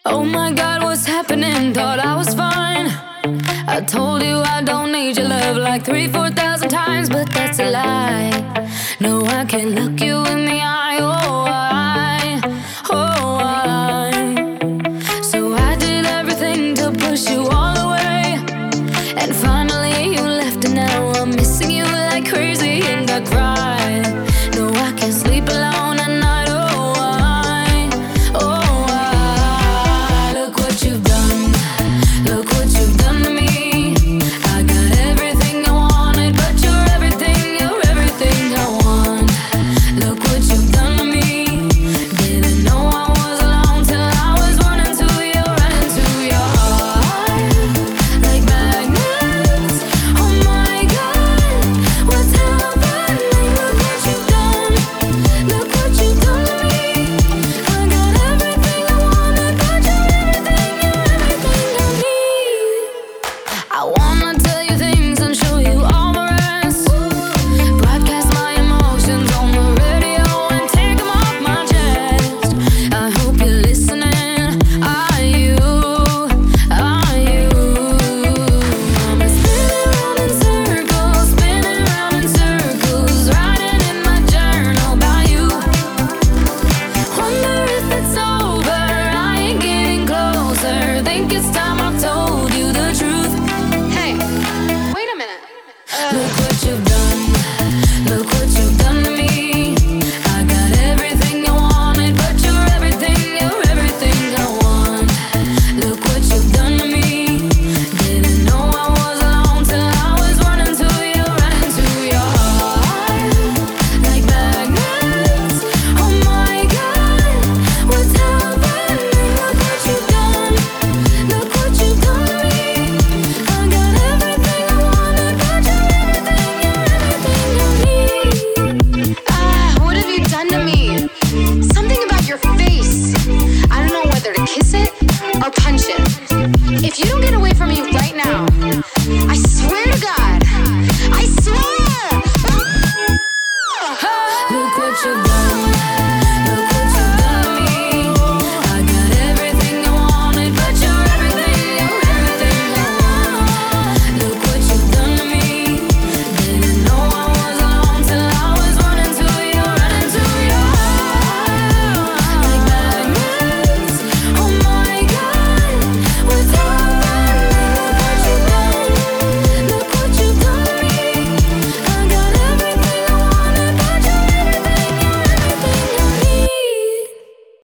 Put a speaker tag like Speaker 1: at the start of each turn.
Speaker 1: Oh my God, what's happening? Thought I was fine. I told you I don't need your love like 3,000, 4,000 times, but that's a lie. No, I can't look you in the eye